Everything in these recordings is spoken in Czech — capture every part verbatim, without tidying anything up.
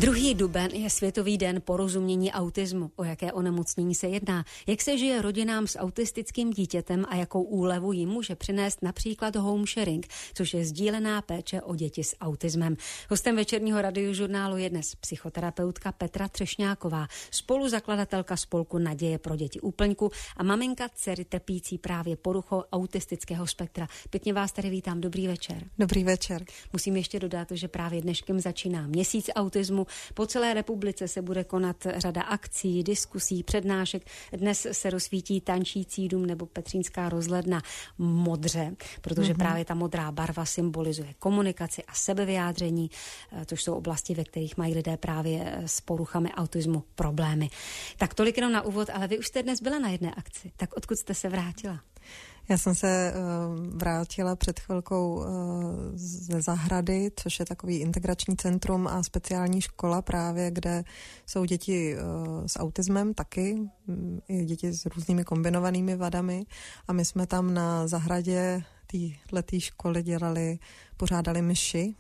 druhý duben je Světový den porozumění autismu. O jaké onemocnění se jedná? Jak se žije rodinám s autistickým dítětem a jakou úlevu jim může přinést například home sharing, což je sdílená péče o děti s autismem. Hostem večerního radiožurnálu je dnes psychoterapeutka Petra Třešňáková, spoluzakladatelka spolku Naděje pro děti Úplňku a maminka dcery trpící právě poruchou autistického spektra. Pěkně vás tady vítám. Dobrý večer. Dobrý večer. Musím ještě dodat, že právě dneškem začíná měsíc autismu. Po celé republice se bude konat řada akcí, diskusí, přednášek. Dnes se rozsvítí Tančící dům nebo Petřínská rozhledna modře, protože mm-hmm. právě ta modrá barva symbolizuje komunikaci a sebevyjádření, což jsou oblasti, ve kterých mají lidé právě s poruchami autismu problémy. Tak tolik jenom na úvod, ale vy už jste dnes byla na jedné akci. Tak odkud jste se vrátila? Já jsem se uh, vrátila před chvilkou uh, ze zahrady, což je takový integrační centrum a speciální škola právě, kde jsou děti uh, s autismem taky, i děti s různými kombinovanými vadami a my jsme tam na zahradě této školy dělali, pořádali mši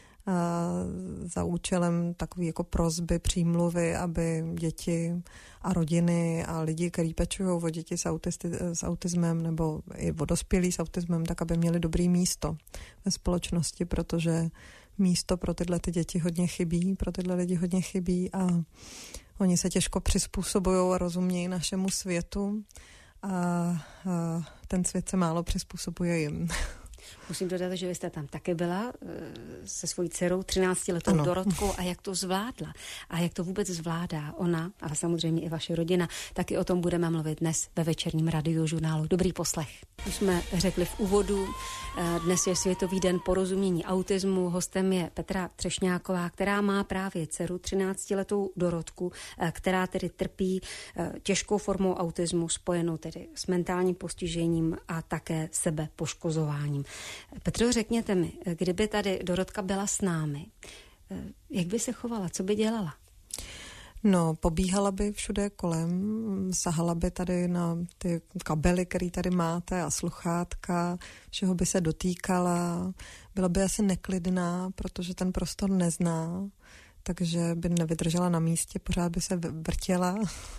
za účelem takové jako prosby, přímluvy, aby děti a rodiny a lidi, kteří pečují o děti s, autisti- s autismem nebo i o dospělí s autismem, tak aby měli dobrý místo ve společnosti, protože místo pro tyhle ty děti hodně chybí, pro tyhle lidi hodně chybí a oni se těžko přizpůsobují a rozumějí našemu světu a, a ten svět se málo přizpůsobuje jim. Musím dodat, že vy jste tam také byla se svojí dcerou, třináctiletou Dorotkou, a jak to zvládla a jak to vůbec zvládá ona, ale samozřejmě i vaše rodina, taky o tom budeme mluvit dnes ve večerním radiožurnálu. Dobrý poslech. Už jsme řekli v úvodu, dnes je Světový den porozumění autismu, hostem je Petra Třešňáková, která má právě dceru, třináctiletou Dorotku, která tedy trpí těžkou formou autismu, spojenou tedy s mentálním postižením a také sebepoškozováním. Petro, řekněte mi, kdyby tady Dorotka byla s námi, jak by se chovala, co by dělala? No, pobíhala by všude kolem, sahala by tady na ty kabely, které tady máte a sluchátka, všeho by se dotýkala, byla by asi neklidná, protože ten prostor nezná, takže by nevydržela na místě, pořád by se vrtěla.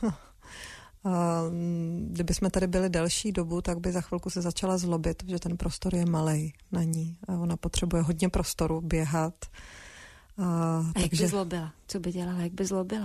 A kdyby jsme tady byli delší dobu, tak by za chvilku se začala zlobit, že ten prostor je malej na ní a ona potřebuje hodně prostoru běhat. A, a takže... jak by zlobila? Co by dělala? Jak by zlobila?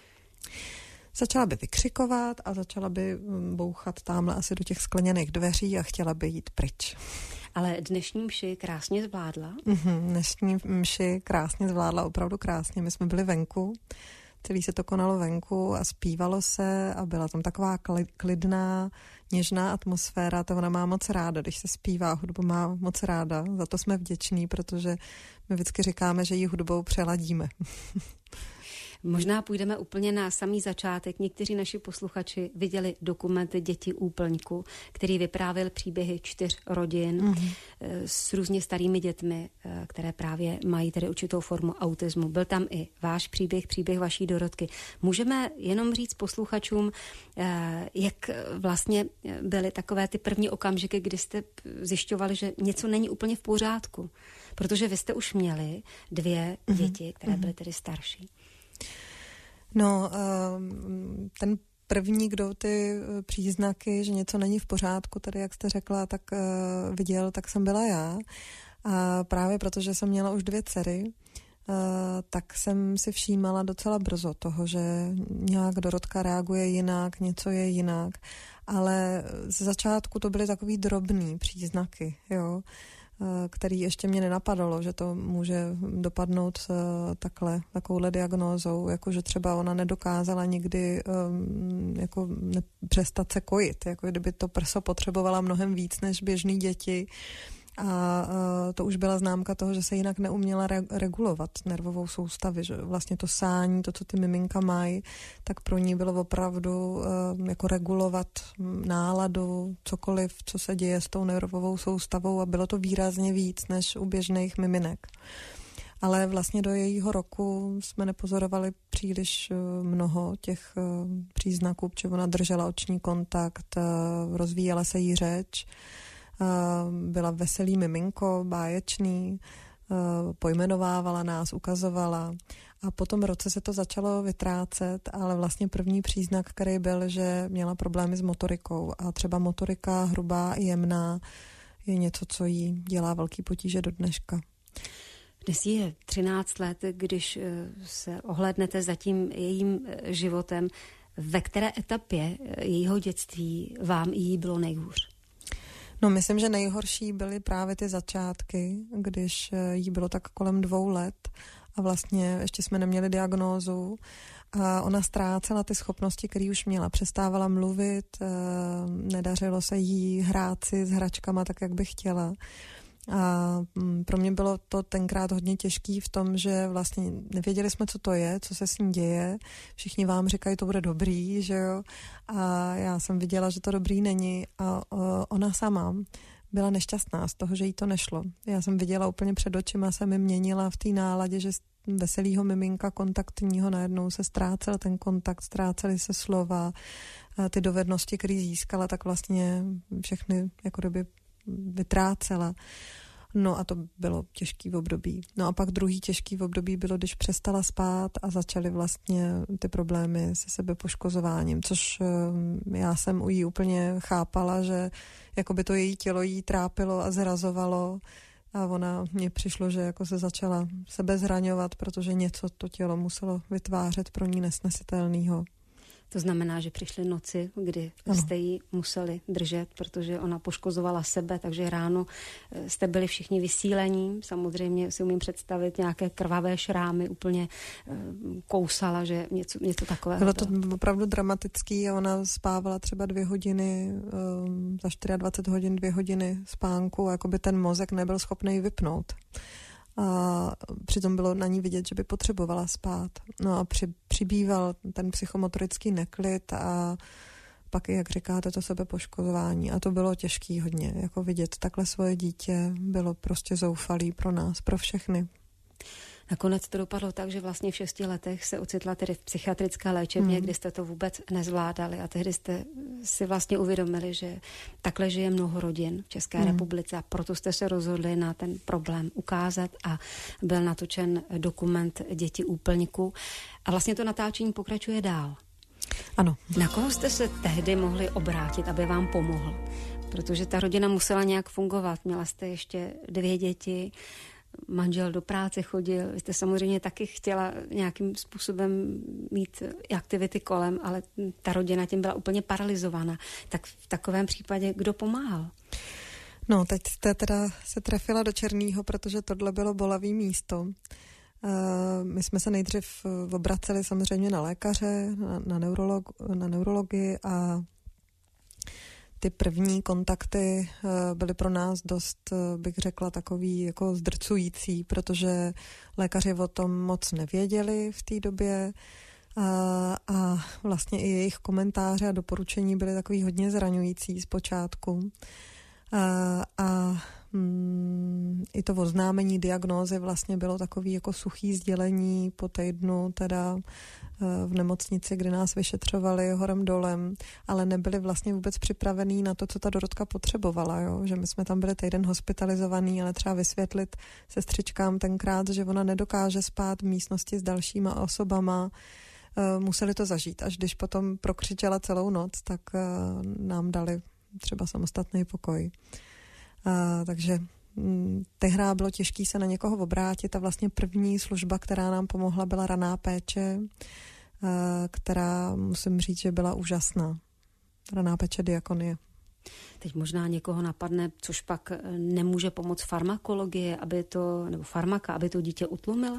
Začala by vykřikovat a začala by bouchat tamhle asi do těch skleněných dveří a chtěla by jít pryč. Ale dnešní mši krásně zvládla? Mm-hmm, dnešní mši krásně zvládla, opravdu krásně. My jsme byli venku, celý se to konalo venku a zpívalo se a byla tam taková klidná, něžná atmosféra, to ona má moc ráda, když se zpívá, hudbu má moc ráda, za to jsme vděční, protože my vždycky říkáme, že ji hudbou přeladíme. Možná půjdeme úplně na samý začátek. Někteří naši posluchači viděli dokument Děti Úplňku, který vyprávěl příběhy čtyř rodin mm-hmm. s různě starými dětmi, které právě mají tedy určitou formu autismu. Byl tam i váš příběh, příběh vaší Dorotky. Můžeme jenom říct posluchačům, jak vlastně byly takové ty první okamžiky, kdy jste zjišťovali, že něco není úplně v pořádku. Protože vy jste už měli dvě mm-hmm. děti, které byly tedy starší. No, ten první, kdo ty příznaky, že něco není v pořádku, tady jak jste řekla, tak viděl, tak jsem byla já. A právě protože jsem měla už dvě dcery, tak jsem si všímala docela brzo toho, že nějak Dorotka reaguje jinak, něco je jinak, ale z začátku to byly takový drobný příznaky, jo, který ještě mě nenapadalo, že to může dopadnout takhle, takovouhle diagnózou, jakože třeba ona nedokázala nikdy um, jako ne, přestat se kojit, jako kdyby to prso potřebovala mnohem víc než běžný děti a uh, to už byla známka toho, že se jinak neuměla re- regulovat nervovou soustavu, že vlastně to sání, to, co ty miminka mají, tak pro ní bylo opravdu uh, jako regulovat náladu, cokoliv, co se děje s tou nervovou soustavou a bylo to výrazně víc než u běžných miminek. Ale vlastně do jejího roku jsme nepozorovali příliš mnoho těch příznaků, protože ona držela oční kontakt, rozvíjela se jí řeč, byla veselý miminko, báječný, pojmenovávala nás, ukazovala. A po tom roce se to začalo vytrácet, ale vlastně první příznak, který byl, že měla problémy s motorikou. A třeba motorika hrubá i jemná je něco, co jí dělá velký potíže do dneška. Dnes je třináct let, když se ohlédnete za tím jejím životem. Ve které etapě jejího dětství vám i jí bylo nejhůř? No, myslím, že nejhorší byly právě ty začátky, když jí bylo tak kolem dvou let a vlastně ještě jsme neměli diagnózu a ona ztrácela ty schopnosti, které už měla. Přestávala mluvit, nedařilo se jí hrát si s hračkama tak, jak by chtěla. A pro mě bylo to tenkrát hodně těžký v tom, že vlastně nevěděli jsme, co to je, co se s ní děje. Všichni vám říkají, to bude dobrý, že jo. A já jsem viděla, že to dobrý není a ona sama byla nešťastná z toho, že jí to nešlo. Já jsem viděla úplně před očima, se mi měnila v té náladě, že veselýho miminka kontaktního najednou se ztrácel ten kontakt, ztrácely se slova, ty dovednosti, které získala, tak vlastně všechny jako doby vytrácela. No a to bylo těžký období. No a pak druhý těžký období bylo, když přestala spát a začaly vlastně ty problémy se sebepoškozováním, což já jsem u jí úplně chápala, že jako by to její tělo jí trápilo a zrazovalo a ona mně přišlo, že jako se začala sebe zraňovat, protože něco to tělo muselo vytvářet pro ní nesnesitelného. To znamená, že přišly noci, kdy ano. jste ji museli držet, protože ona poškozovala sebe, takže ráno jste byli všichni vysílení. Samozřejmě si umím představit nějaké krvavé šrámy, úplně kousala, že něco, něco takového. Bylo to opravdu dramatický a ona spávala třeba dvě hodiny, za dvacet čtyři hodin, dvě hodiny spánku a jako by ten mozek nebyl schopný vypnout. A přitom bylo na ní vidět, že by potřebovala spát. No a při, přibýval ten psychomotorický neklid a pak, jak říkáte, to sebepoškozování. A to bylo těžký hodně. Jako vidět takhle svoje dítě bylo prostě zoufalý pro nás, pro všechny. Nakonec to dopadlo tak, že vlastně v šesti letech se ocitla tedy v psychiatrické léčebně, mm. kde jste to vůbec nezvládali a tehdy jste si vlastně uvědomili, že takhle žije mnoho rodin v České mm. republice a proto jste se rozhodli na ten problém ukázat a byl natočen dokument Děti úplňků a vlastně to natáčení pokračuje dál. Ano. Na koho jste se tehdy mohli obrátit, aby vám pomohl? Protože ta rodina musela nějak fungovat. Měla jste ještě dvě děti, manžel do práce chodil, vy jste samozřejmě taky chtěla nějakým způsobem mít aktivity kolem, ale ta rodina tím byla úplně paralizovaná. Tak v takovém případě kdo pomáhal? No, teď jste teda se trefila do černýho, protože tohle bylo bolavý místo. My jsme se nejdřív obraceli samozřejmě na lékaře, na, na, neurolog, na neurologii a ty první kontakty byly pro nás dost, bych řekla, takový jako zdrcující, protože lékaři o tom moc nevěděli v té době a, a vlastně i jejich komentáře a doporučení byly takový hodně zraňující zpočátku. A, a mm, i to oznámení diagnózy vlastně bylo takový jako suchý sdělení po týdnu teda v nemocnici, kdy nás vyšetřovali horem dolem, ale nebyli vlastně vůbec připravení na to, co ta Dorotka potřebovala, jo? Že my jsme tam byli týden hospitalizovaný, ale třeba vysvětlit sestřičkám tenkrát, že ona nedokáže spát v místnosti s dalšíma osobama, museli to zažít. Až když potom prokřičela celou noc, tak nám dali třeba samostatný pokoj. A, takže tehdy bylo těžké se na někoho obrátit a vlastně první služba, která nám pomohla, byla raná péče, a, která, musím říct, že byla úžasná. Raná péče Diakonie. Teď možná někoho napadne, což pak nemůže pomoct farmakologie, aby to, nebo farmaka, aby to dítě utlumila?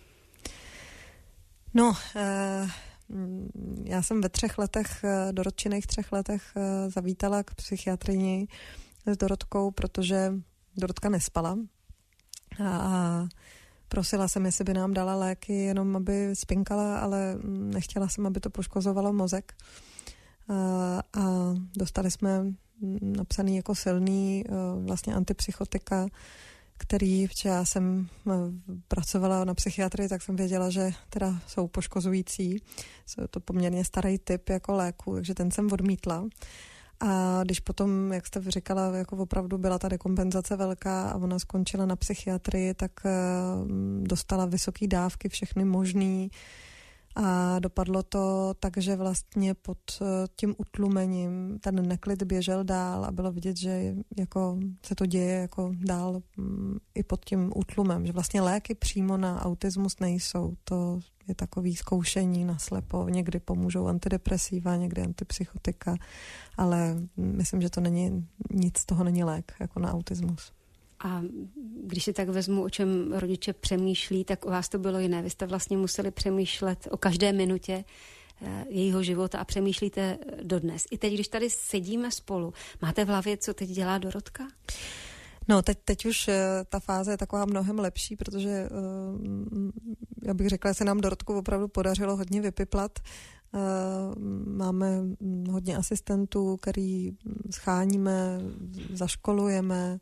No, eh, já jsem ve třech letech, doročených třech letech zavítala k psychiatrini s Dorotkou, protože Dorotka nespala a, a prosila jsem, jestli by nám dala léky, jenom aby spinkala, ale nechtěla jsem, aby to poškozovalo mozek. A, a dostali jsme napsaný jako silný vlastně antipsychotika, který, protože já jsem pracovala na psychiatrii, tak jsem věděla, že teda jsou poškozující. Jsou to poměrně starý typ jako léku, takže ten jsem odmítla. A když potom, jak jste říkala, jako opravdu byla ta dekompenzace velká a ona skončila na psychiatrii, tak dostala vysoké dávky, všechny možný. A dopadlo to tak, že vlastně pod tím utlumením ten neklid běžel dál a bylo vidět, že jako se to děje jako dál i pod tím útlumem, že vlastně léky přímo na autismus nejsou. To je takový zkoušení naslepo. Někdy pomůžou antidepresiva, někdy antipsychotika, ale myslím, že to není, nic z toho není lék jako na autismus. A když si tak vezmu, o čem rodiče přemýšlí, tak u vás to bylo jiné. Vy jste vlastně museli přemýšlet o každé minutě jejího života a přemýšlíte dodnes. I teď, když tady sedíme spolu, máte v hlavě, co teď dělá Dorotka? No, teď, teď už ta fáze je taková mnohem lepší, protože já bych řekla, že se nám Dorotku opravdu podařilo hodně vypiplat. Máme hodně asistentů, který scháníme, zaškolujeme,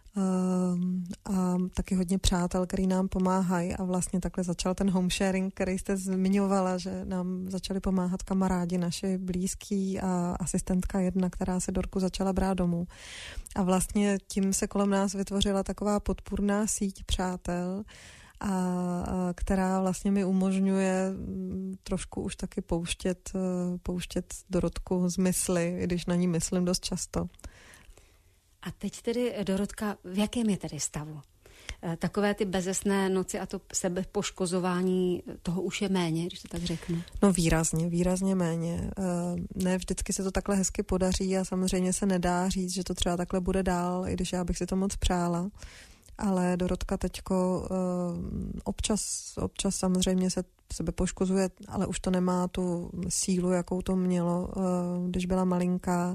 a taky hodně přátel, který nám pomáhají a vlastně takhle začal ten home sharing, který jste zmiňovala, že nám začali pomáhat kamarádi naši blízký a asistentka jedna, která se Dorku začala brát domů. A vlastně tím se kolem nás vytvořila taková podpůrná síť přátel, a, a která vlastně mi umožňuje trošku už taky pouštět, pouštět Dorotku z mysli, i když na ní myslím dost často. A teď tedy, Dorotka, v jakém je tedy stavu? Takové ty bezesné noci a to sebepoškozování, toho už je méně, když to tak řeknu? No výrazně, výrazně méně. Ne vždycky se to takhle hezky podaří a samozřejmě se nedá říct, že to třeba takhle bude dál, i když já bych si to moc přála. Ale Dorotka teďko občas, občas samozřejmě se sebe poškozuje, ale už to nemá tu sílu, jakou to mělo, když byla malinká.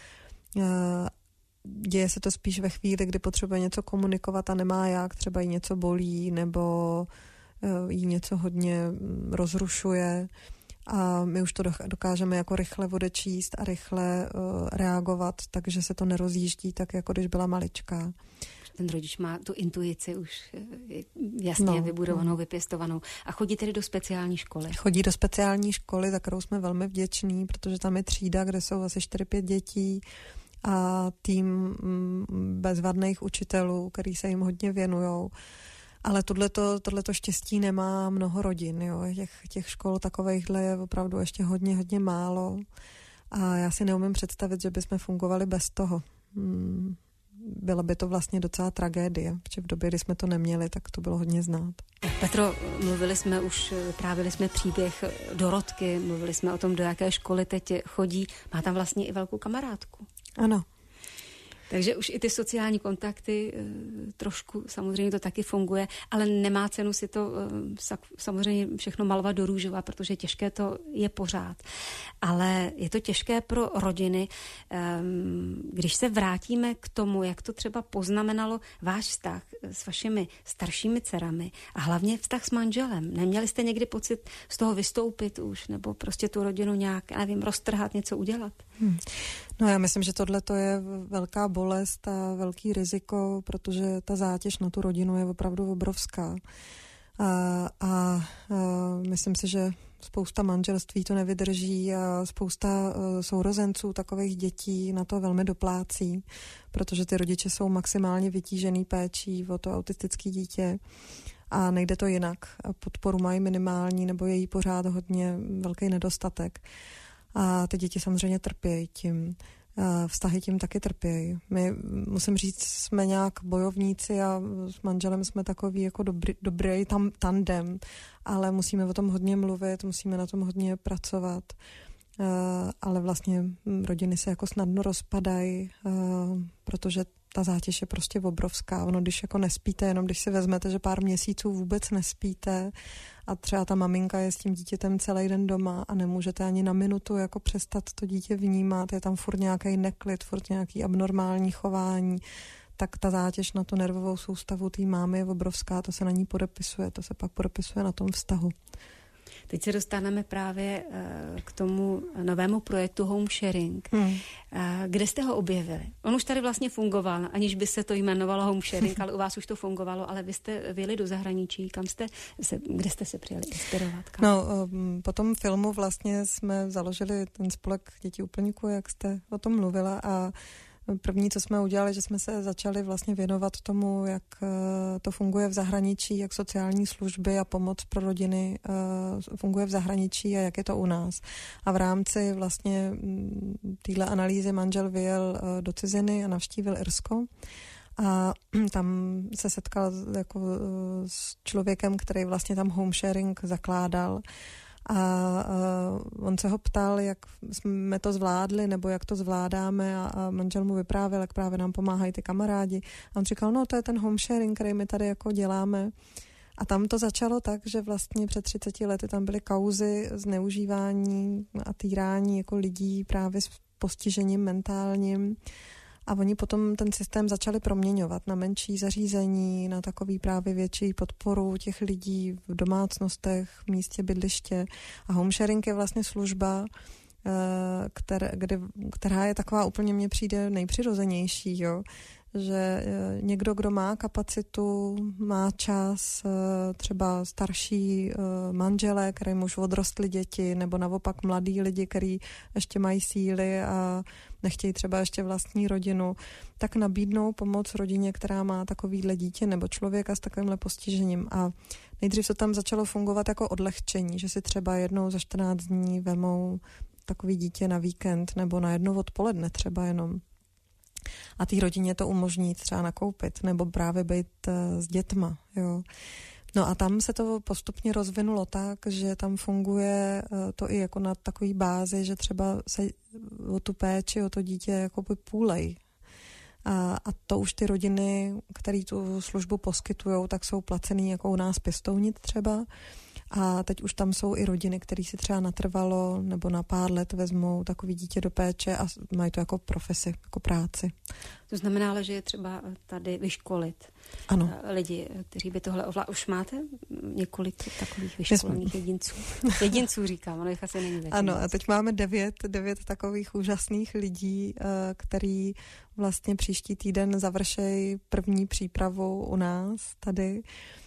Děje se to spíš ve chvíli, kdy potřebuje něco komunikovat a nemá jak, třeba jí něco bolí nebo jí něco hodně rozrušuje a my už to dokážeme jako rychle odečíst a rychle reagovat, takže se to nerozjíždí tak, jako když byla maličká. Ten rodič má tu intuici už jasně no, vybudovanou, no. vypěstovanou. A chodí tedy do speciální školy? Chodí do speciální školy, za kterou jsme velmi vděční, protože tam je třída, kde jsou asi čtyři pět dětí a tým bezvadných učitelů, který se jim hodně věnujou. Ale tohleto, tohleto štěstí nemá mnoho rodin. Jo. Těch, těch škol takovejhle je opravdu ještě hodně, hodně málo. A já si neumím představit, že bychom fungovali bez toho. Hmm. Byla by to vlastně docela tragédie, protože v době, kdy jsme to neměli, tak to bylo hodně znát. Petro, mluvili jsme už, vyprávili jsme příběh Dorotky, mluvili jsme o tom, do jaké školy teď chodí. Má tam vlastně i velkou kamarádku. Ano. Takže už i ty sociální kontakty trošku, samozřejmě to taky funguje, ale nemá cenu si to samozřejmě všechno malovat do růžova, protože těžké to je pořád. Ale je to těžké pro rodiny. Když se vrátíme k tomu, jak to třeba poznamenalo váš vztah s vašimi staršími dcerami a hlavně vztah s manželem. Neměli jste někdy pocit z toho vystoupit už, nebo prostě tu rodinu nějak, nevím, roztrhat, něco udělat? Hmm. No já myslím, že tohle to je velká bolest a velký riziko, protože ta zátěž na tu rodinu je opravdu obrovská. A, a, a myslím si, že spousta manželství to nevydrží a spousta sourozenců takových dětí na to velmi doplácí, protože ty rodiče jsou maximálně vytížený péčí o to autistické dítě a nejde to jinak. Podporu mají minimální nebo je jí pořád hodně velký nedostatek. A ty děti samozřejmě trpějí tím. Vztahy tím taky trpějí. My, musím říct, jsme nějak bojovníci a s manželem jsme takový jako dobrý, dobrý tam, tandem, ale musíme o tom hodně mluvit, musíme na tom hodně pracovat, uh, ale vlastně rodiny se jako snadno rozpadají, uh, protože ta zátěž je prostě obrovská. Ono, když jako nespíte, jenom když si vezmete, že pár měsíců vůbec nespíte a třeba ta maminka je s tím dítětem celý den doma a nemůžete ani na minutu jako přestat to dítě vnímat, je tam furt nějaký neklid, furt nějaký abnormální chování, tak ta zátěž na tu nervovou soustavu té mámy je obrovská, to se na ní podepisuje, to se pak podepisuje na tom vztahu. Teď se dostaneme právě k tomu novému projektu Home Sharing. Hmm. Kde jste ho objevili? On už tady vlastně fungoval, aniž by se to jmenovalo Home Sharing, ale u vás už to fungovalo, ale vy jste vyjeli do zahraničí. Kam jste se, kde jste se přijeli inspirovat? Kam? No, po tom filmu vlastně jsme založili ten spolek Děti úplňků, jak jste o tom mluvila, a první, co jsme udělali, že jsme se začali vlastně věnovat tomu, jak to funguje v zahraničí, jak sociální služby a pomoc pro rodiny funguje v zahraničí a jak je to u nás. A v rámci vlastně téhle analýzy manžel vyjel do ciziny a navštívil Irsko. A tam se setkal jako s člověkem, který vlastně tam home sharing zakládal. A uh, on se ho ptal, jak jsme to zvládli, nebo jak to zvládáme, a, a manžel mu vyprávěl, jak právě nám pomáhají ty kamarádi. A on říkal, no to je ten home sharing, který my tady jako děláme. A tam to začalo tak, že vlastně před třiceti lety tam byly kauzy zneužívání a týrání jako lidí právě s postižením mentálním. A oni potom ten systém začali proměňovat na menší zařízení, na takový právě větší podporu těch lidí v domácnostech, v místě bydliště. A home sharing je vlastně služba, které, kde, která je taková úplně mně přijde nejpřirozenější, jo? Že někdo, kdo má kapacitu, má čas, třeba starší manželé, kterým už odrostly děti, nebo naopak mladí lidi, kteří ještě mají síly a nechtějí třeba ještě vlastní rodinu, tak nabídnou pomoc rodině, která má takovýhle dítě nebo člověka s takovýmhle postižením. A nejdřív to tam začalo fungovat jako odlehčení, že si třeba jednou za čtrnáct dní vemou takový dítě na víkend nebo na jedno odpoledne třeba jenom. A té rodině to umožní třeba nakoupit nebo právě být uh, s dětma. Jo. No a tam se to postupně rozvinulo tak, že tam funguje uh, to i jako na takový bázi, že třeba se o tu péči, o to dítě jakoby půlej. A, a to už ty rodiny, které tu službu poskytujou, tak jsou placený jako u nás pěstounit třeba. A teď už tam jsou i rodiny, které si třeba natrvalo nebo na pár let vezmou takový dítě do péče a mají to jako profesi, jako práci. To znamená ale, že je třeba tady vyškolit ano. lidi, kteří by tohle ovládli. Už máte několik takových vyškolených jedinců? Jedinců říkám, ono jich asi není věc. Ano, a teď máme devět, devět takových úžasných lidí, který vlastně příští týden završejí první přípravu u nás tady.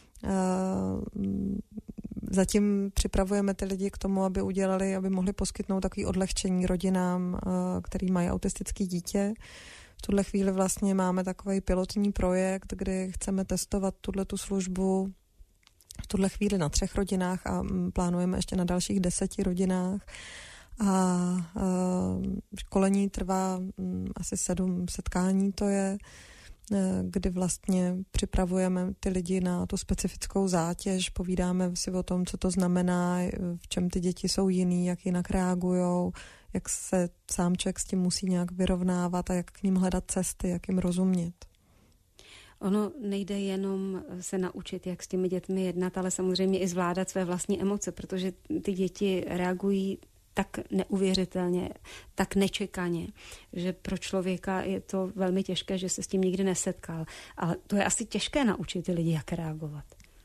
Zatím připravujeme ty lidi k tomu, aby udělali, aby mohli poskytnout takový odlehčení rodinám, který mají autistické dítě. V tuhle chvíli vlastně máme takový pilotní projekt, kdy chceme testovat tuhletu službu v tuhle chvíli na třech rodinách a plánujeme ještě na dalších deseti rodinách. A školení trvá asi sedm setkání to je, kdy vlastně připravujeme ty lidi na tu specifickou zátěž, povídáme si o tom, co to znamená, v čem ty děti jsou jiný, jak jinak reagujou, jak se sám člověk s tím musí nějak vyrovnávat a jak k ním hledat cesty, jak jim rozumět. Ono nejde jenom se naučit, jak s těmi dětmi jednat, ale samozřejmě i zvládat své vlastní emoce, protože ty děti reagují tak neuvěřitelně, tak nečekaně, že pro člověka je to velmi těžké, že se s tím nikdy nesetkal. Ale to je asi těžké naučit ty lidi, jak reagovat.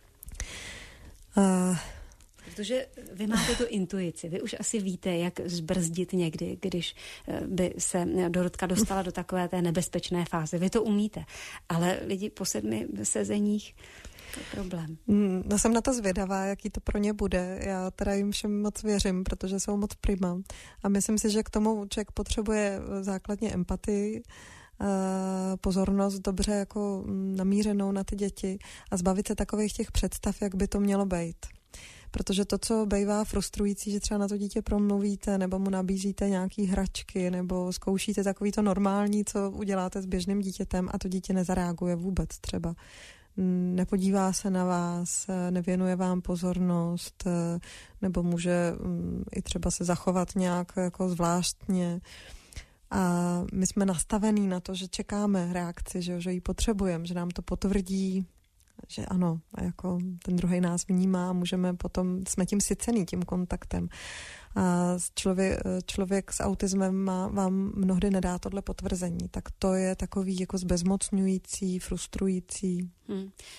Uh. Protože vy máte tu intuici, vy už asi víte, jak zbrzdit někdy, když by se Dorotka dostala do takové té nebezpečné fáze. Vy to umíte, ale lidi po sedmi sezeních, to je problém. No, jsem na to zvědavá, jaký to pro ně bude. Já teda jim všem moc věřím, protože jsou moc prima. A myslím si, že k tomu člověk potřebuje základně empatii, pozornost dobře jako namířenou na ty děti a zbavit se takových těch představ, jak by to mělo být. Protože to, co bývá frustrující, že třeba na to dítě promluvíte, nebo mu nabízíte nějaký hračky, nebo zkoušíte takový to normální, co uděláte s běžným dítětem a to dítě nezareaguje vůbec třeba. Nepodívá se na vás, nevěnuje vám pozornost, nebo může i třeba se zachovat nějak jako zvláštně. A my jsme nastavení na to, že čekáme reakci, že, že ji potřebujeme, že nám to potvrdí, že ano, a jako ten druhý nás vnímá a můžeme potom, jsme tím sycený, tím kontaktem. A člověk, člověk s autismem má, vám mnohdy nedá tohle potvrzení, tak to je takový jako zbezmocňující, frustrující. Hmm.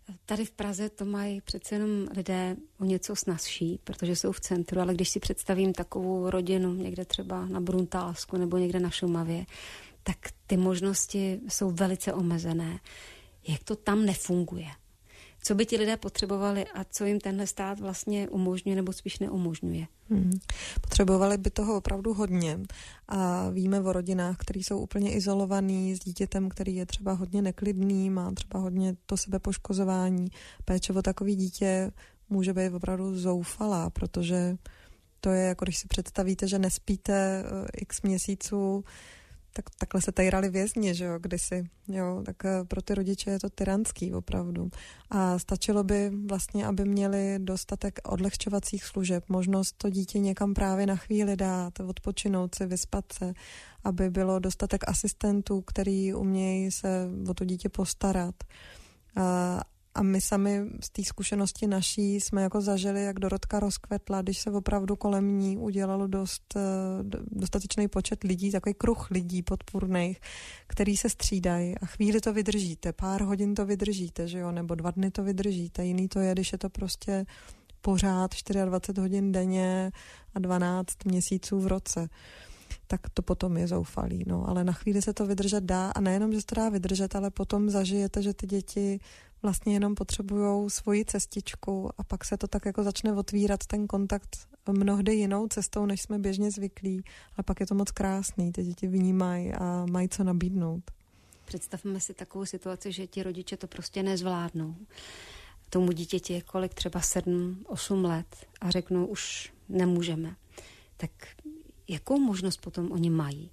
Tady v Praze to mají přece jenom lidé o něco snazší, protože jsou v centru, ale když si představím takovou rodinu někde třeba na Bruntálsku nebo někde na Šumavě, tak ty možnosti jsou velice omezené. Jak to tam nefunguje? Co by ti lidé potřebovali a co jim tenhle stát vlastně umožňuje nebo spíš neumožňuje? Hmm. Potřebovali by toho opravdu hodně a víme o rodinách, které jsou úplně izolovaný s dítětem, který je třeba hodně neklidný, má třeba hodně to sebepoškozování. Péče o takový dítě může být opravdu zoufalá, protože to je jako když si představíte, že nespíte x měsíců, tak takhle se tejrali vězni, že jo, kdysi, jo, tak pro ty rodiče je to tyranský opravdu. A stačilo by vlastně, aby měli dostatek odlehčovacích služeb, možnost to dítě někam právě na chvíli dát, odpočinout si, vyspat se, aby bylo dostatek asistentů, který umějí se o to dítě postarat. A A my sami z té zkušenosti naší jsme jako zažili, jak Dorotka rozkvetla, když se opravdu kolem ní udělalo dost, dostatečný počet lidí, takový kruh lidí podpůrných, který se střídají a chvíli to vydržíte, pár hodin to vydržíte, že jo, nebo dva dny to vydržíte. Jiný to je, když je to prostě pořád dvacet čtyři hodin denně a dvanáct měsíců v roce. Tak to potom je zoufalý, no, ale na chvíli se to vydržet dá a nejenom, že se to dá vydržet, ale potom zažijete, že ty děti vlastně jenom potřebujou svoji cestičku a pak se to tak jako začne otvírat ten kontakt mnohdy jinou cestou, než jsme běžně zvyklí, ale pak je to moc krásný, ty děti vnímají a mají co nabídnout. Představme si takovou situaci, že ti rodiče to prostě nezvládnou. Tomu dítěti je kolik, třeba sedm, osm let a řeknou, už nemůžeme. Tak jakou možnost potom oni mají?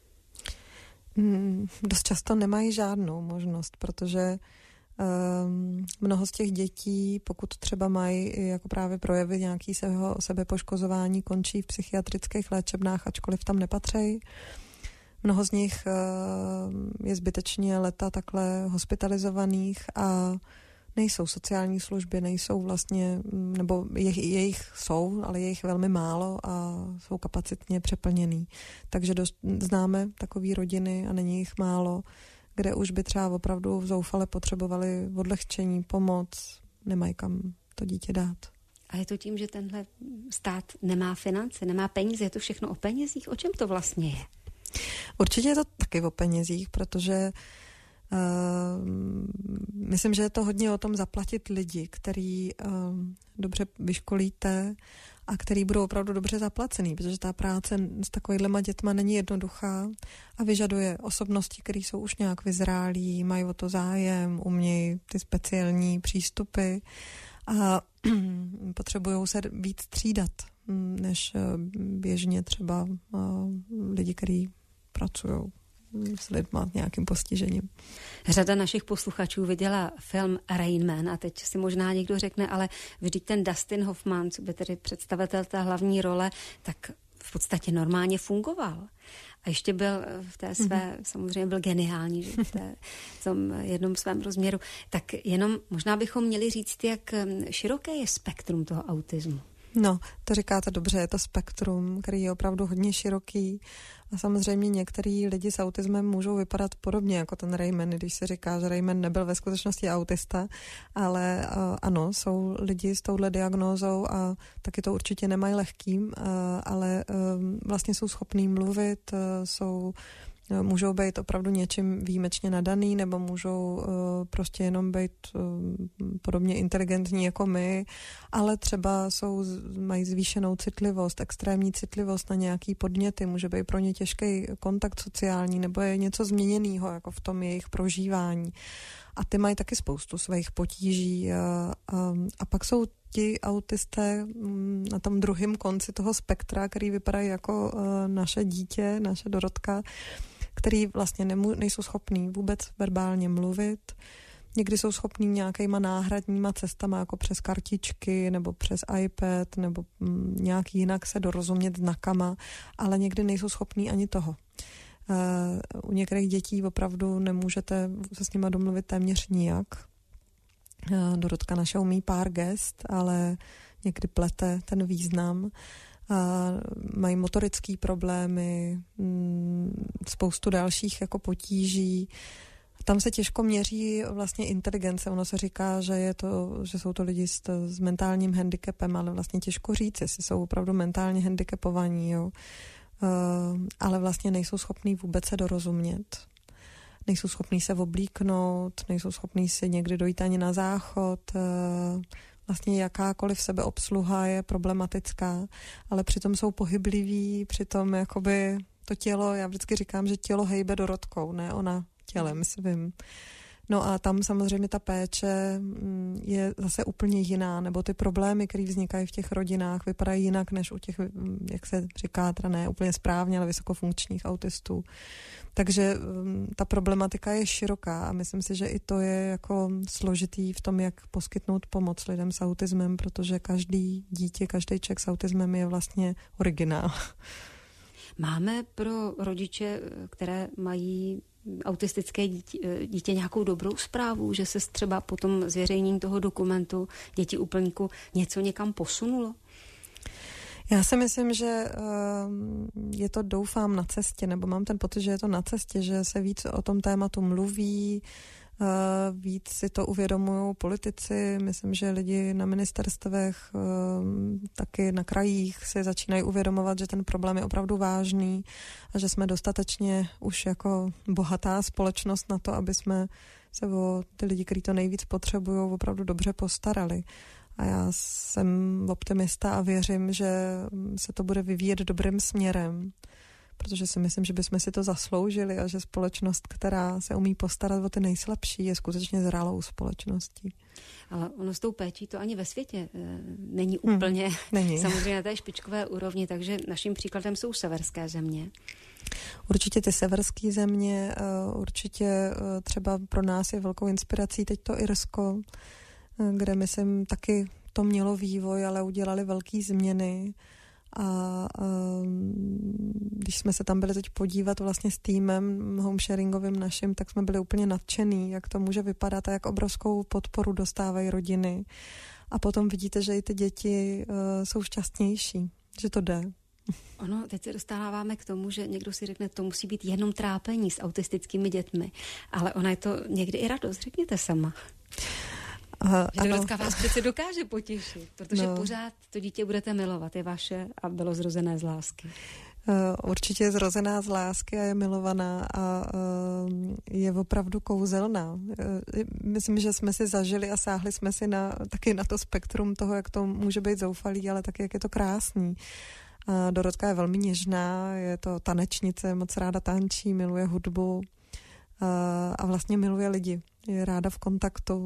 Hmm, dost často nemají žádnou možnost, protože um, mnoho z těch dětí, pokud třeba mají jako právě projevy nějakého sebepoškozování, končí v psychiatrických léčebnách, ačkoliv tam nepatří. Mnoho z nich uh, je zbytečně leta takhle hospitalizovaných a nejsou sociální služby, nejsou vlastně, nebo je, jejich jsou, ale je jich velmi málo a jsou kapacitně přeplněný. Takže dost, známe takové rodiny a není jich málo, kde už by třeba opravdu zoufale potřebovali odlehčení, pomoc, nemají kam to dítě dát. A je to tím, že tenhle stát nemá finance, nemá peníze, je to všechno o penězích? O čem to vlastně je? Určitě je to taky o penězích, protože Uh, myslím, že je to hodně o tom zaplatit lidi, který uh, dobře vyškolíte a který budou opravdu dobře zaplacený, protože ta práce s takovýhlema dětma není jednoduchá a vyžaduje osobnosti, které jsou už nějak vyzrálí, mají o to zájem, umějí ty speciální přístupy a potřebují se víc střídat, než běžně třeba uh, lidi, kteří pracují s lidma s nějakým postižením. Řada našich posluchačů viděla film Rain Man a teď si možná někdo řekne, ale vždyť ten Dustin Hoffman, co by tedy představitel té hlavní role, tak v podstatě normálně fungoval. A ještě byl v té své, mm-hmm. samozřejmě byl geniální, že v, té, v tom jednom svém rozměru. Tak jenom možná bychom měli říct, jak široké je spektrum toho autismu. No, to říkáte dobře, je to spektrum, který je opravdu hodně široký a samozřejmě některý lidi s autismem můžou vypadat podobně jako ten Raymond, když se říká, že Raymond nebyl ve skutečnosti autista, ale uh, ano, jsou lidi s touhle diagnózou a taky to určitě nemají lehký, uh, ale uh, vlastně jsou schopní mluvit, uh, jsou můžou být opravdu něčím výjimečně nadaný, nebo můžou uh, prostě jenom být uh, podobně inteligentní jako my, ale třeba jsou, mají zvýšenou citlivost, extrémní citlivost na nějaký podněty, může být pro ně těžký kontakt sociální, nebo je něco změněného jako v tom jejich prožívání. A ty mají taky spoustu svých potíží. A, a, a pak jsou ti autisté na tom druhém konci toho spektra, který vypadají jako uh, naše dítě, naše Dorotka, který vlastně nemů- nejsou schopní vůbec verbálně mluvit. Někdy jsou schopní nějakýma náhradníma cestama, jako přes kartičky, nebo přes iPad, nebo mm, nějak jinak se dorozumět znakama, ale někdy nejsou schopní ani toho. Uh, u některých dětí opravdu nemůžete se s nima domluvit téměř nijak. Uh, Dorotka naše umí pár gest, ale někdy plete ten význam. A mají motorické problémy, spoustu dalších jako potíží. Tam se těžko měří vlastně inteligence. Ono se říká, že, je to, že jsou to lidi s, s mentálním handicapem, ale vlastně těžko říct, jestli jsou opravdu mentálně handicapovaní, jo. Uh, ale vlastně nejsou schopní vůbec se dorozumět. Nejsou schopní se oblíknout, nejsou schopní si někdy dojít ani na záchod. Uh, vlastně jakákoliv sebeobsluha je problematická, ale přitom jsou pohybliví, přitom jakoby to tělo, já vždycky říkám, že tělo hejbe dorodkou, ne ona tělem svým. No a tam samozřejmě ta péče je zase úplně jiná, nebo ty problémy, které vznikají v těch rodinách, vypadají jinak než u těch, jak se říká, teda ne úplně správně, ale vysokofunkčních autistů. Takže ta problematika je široká a myslím si, že i to je jako složitý v tom, jak poskytnout pomoc lidem s autismem, protože každý dítě, každý člověk s autismem je vlastně originál. Máme pro rodiče, které mají autistické dítě, dítě nějakou dobrou zprávu, že se třeba po tom zveřejnění toho dokumentu Děti úplňku něco někam posunulo? Já si myslím, že je to, doufám, na cestě, nebo mám ten pocit, že je to na cestě, že se víc o tom tématu mluví, víc si to uvědomují politici. Myslím, že lidi na ministerstvech, taky na krajích si začínají uvědomovat, že ten problém je opravdu vážný a že jsme dostatečně už jako bohatá společnost na to, aby jsme se o ty lidi, kteří to nejvíc potřebují, opravdu dobře postarali. A já jsem optimista a věřím, že se to bude vyvíjet dobrým směrem, protože si myslím, že bychom si to zasloužili a že společnost, která se umí postarat o ty nejslabší, je skutečně zralou společností. Ale ono s tou péčí to ani ve světě e, není úplně hmm, není. samozřejmě na té špičkové úrovni, takže naším příkladem jsou severské země. Určitě ty severské země, určitě třeba pro nás je velkou inspirací teď to Irsko, kde myslím taky to mělo vývoj, ale udělali velké změny. A, a když jsme se tam byli teď podívat vlastně s týmem homesharingovým naším, tak jsme byli úplně nadšený, jak to může vypadat a jak obrovskou podporu dostávají rodiny. A potom vidíte, že i ty děti uh, jsou šťastnější, že to jde. Ono, teď se dostáváme k tomu, že někdo si řekne, to musí být jenom trápení s autistickými dětmi, ale ona je to někdy i radost, řekněte sama. Uh, že Dorotka vás přece dokáže potěšit, protože no. pořád to dítě budete milovat, je vaše a bylo zrozené z lásky. Uh, určitě je zrozená z lásky a je milovaná a uh, je opravdu kouzelná. Uh, myslím, že jsme si zažili a sáhli jsme si na, taky na to spektrum toho, jak to může být zoufalý, ale taky, jak je to krásný. Uh, Dorotka je velmi něžná, je to tanečnice, moc ráda tančí, miluje hudbu uh, a vlastně miluje lidi. Je ráda v kontaktu.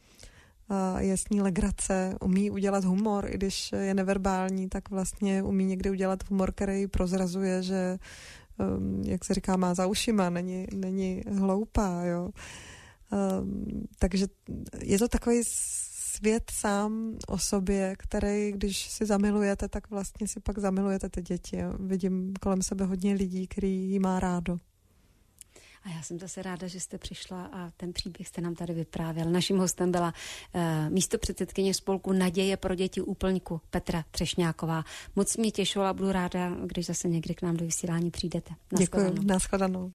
Je s ní legrace, umí udělat humor, i když je neverbální, tak vlastně umí někdy udělat humor, který prozrazuje, že, jak se říká, má za ušima, není, není hloupá, jo. Takže je to takový svět sám o sobě, který, když si zamilujete, tak vlastně si pak zamilujete ty děti. Vidím kolem sebe hodně lidí, který jí má rádo. A já jsem zase ráda, že jste přišla a ten příběh jste nám tady vyprávěl. Naším hostem byla uh, místopředsedkyně spolku Naděje pro děti úplňku Petra Třešňáková. Moc mě těšilo a budu ráda, když zase někdy k nám do vysílání přijdete. Děkuji, nashledanou.